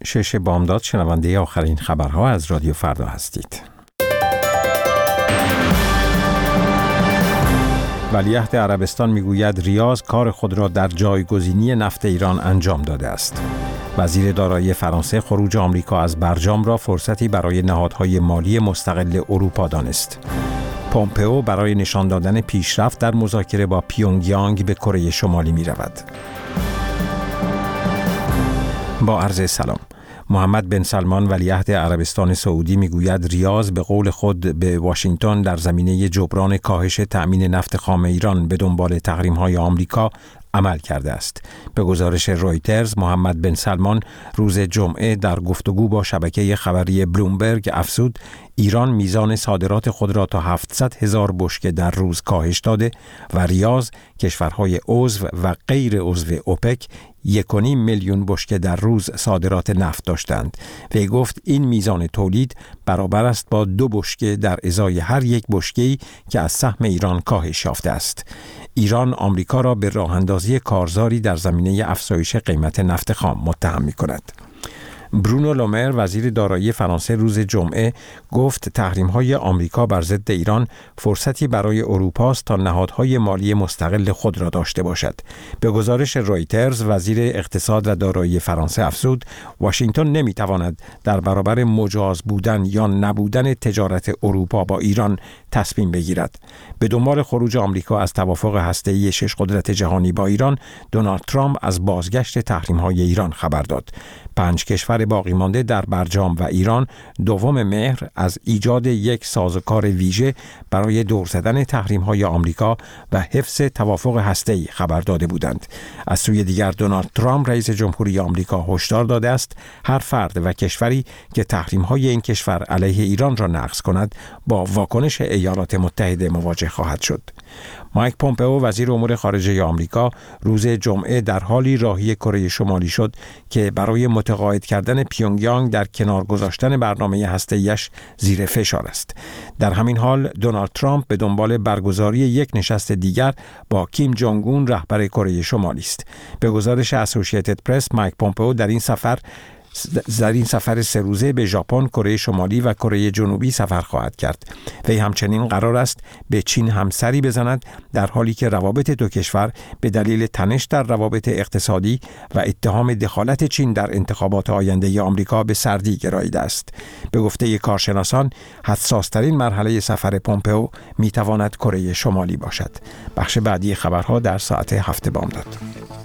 6 بامداد شنونده آخرین خبرها از رادیو فردا هستید. ولیعهد عربستان میگوید ریاض کار خود را در جایگزینی نفت ایران انجام داده است. وزیر دارایی فرانسه خروج آمریکا از برجام را فرصتی برای نهادهای مالی مستقل اروپا دانست. پومپئو برای نشان دادن پیشرفت در مذاکره با پیونگیانگ به کره شمالی می رود. با عرض سلام. محمد بن سلمان ولیعهد عربستان سعودی میگوید ریاض به قول خود به واشنگتن در زمینه جبران کاهش تأمین نفت خام ایران به دنبال تحریم‌های آمریکا عمل کرده است. به گزارش رویترز، محمد بن سلمان روز جمعه در گفتگو با شبکه خبری بلومبرگ افزود ایران میزان صادرات خود را تا 700,000 بشکه در روز کاهش داده و ریاض، کشورهای عضو و غیر عضو اوپک 1.5 میلیون بشکه در روز صادرات نفت داشتند. وی گفت این میزان تولید برابر است با 2 بشکه در ازای هر یک بشکه‌ای که از سهم ایران کاهش یافته است. ایران آمریکا را به راه اندازی کارزاری در زمینه افزایش قیمت نفت خام متهم می‌کند. برونو لومر وزیر دارایی فرانسه روز جمعه گفت تحریم‌های آمریکا بر ضد ایران فرصتی برای اروپا است تا نهادهای مالی مستقل خود را داشته باشد. به گزارش رویترز، وزیر اقتصاد و دارایی فرانسه افزود واشنگتن نمی‌تواند در برابر مجاز بودن یا نبودن تجارت اروپا با ایران تصمیم بگیرد. به دنبال خروج آمریکا از توافق هسته‌ای 6 قدرت جهانی با ایران، دونالد ترامپ از بازگشت تحریم‌های ایران خبر داد. 5 کشور باقی مانده در برجام و ایران 2 مهر از ایجاد یک سازوکار ویژه برای دور زدن تحریم‌های آمریکا و حفظ توافق هسته‌ای خبر داده بودند. از سوی دیگر دونالد ترامپ رئیس جمهوری آمریکا هشدار داده است هر فرد و کشوری که تحریم‌های این کشور علیه ایران را نقض کند با واکنش ایالات متحده مواجه خواهد شد. مایک پومپئو وزیر امور خارجه آمریکا روز جمعه در حالی راهی کره شمالی شد که برای متقاعد کردن پیونگیانگ در کنار گذاشتن برنامه هسته‌ایش زیر فشار است. در همین حال دونالد ترامپ به دنبال برگزاری یک نشست دیگر با کیم جونگ اون رهبر کره شمالی است. به گزارش اسوسییتد پرس، مایک پومپئو در این سفر 3 روزه به ژاپن، کره شمالی و کره جنوبی سفر خواهد کرد. وی همچنین قرار است به چین هم سری بزند در حالی که روابط 2 کشور به دلیل تنش در روابط اقتصادی و اتهام دخالت چین در انتخابات آینده آمریکا به سردی گراییده است. به گفته کارشناسان، حساس‌ترین مرحله سفر پومپئو میتواند کره شمالی باشد. بخش بعدی خبرها در ساعت 7 بامداد.